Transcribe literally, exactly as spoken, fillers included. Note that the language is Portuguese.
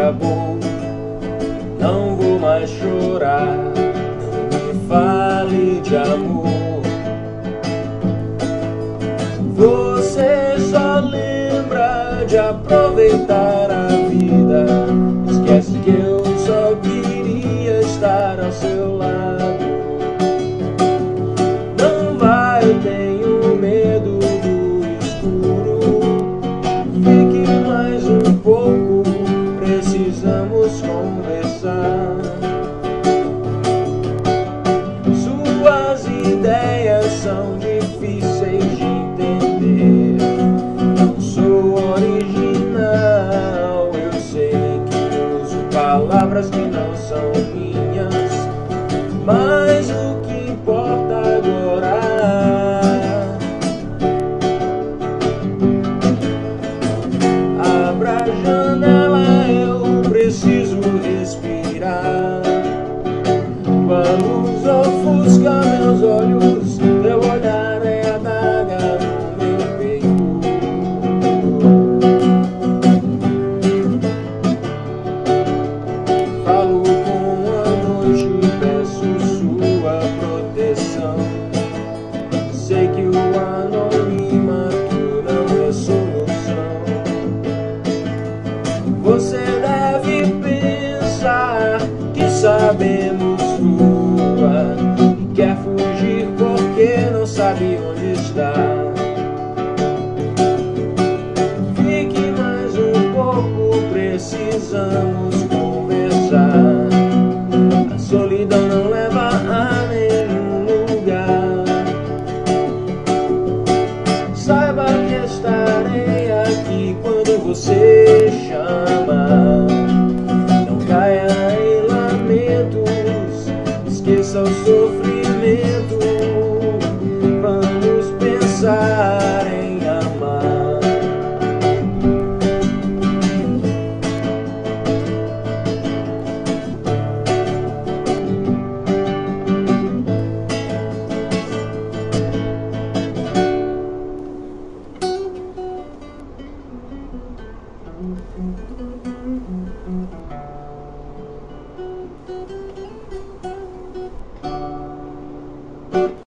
acabou. Não vou mais chorar, não me fale de amor. Você só lembra de aproveitar a vida. Esquece que eu só queria estar ao seu lado. Não vai, eu tenho medo do escuro. Fique mais um pouco, precisamos conversar. Suas ideias são difíceis de entender. Não sou original, eu sei que uso palavras que não são minhas, mas o que importa agora? Abra a janela, eu preciso respirar. Vamos ofuscar meus olhos, teu olhar é a daga no meu peito. Falo com a noite, peço sua proteção. Sei que o anonimato não é solução. Você deve pensar que sabemos voar e quer fugir porque não sabe onde está. Fique mais um pouco, precisamos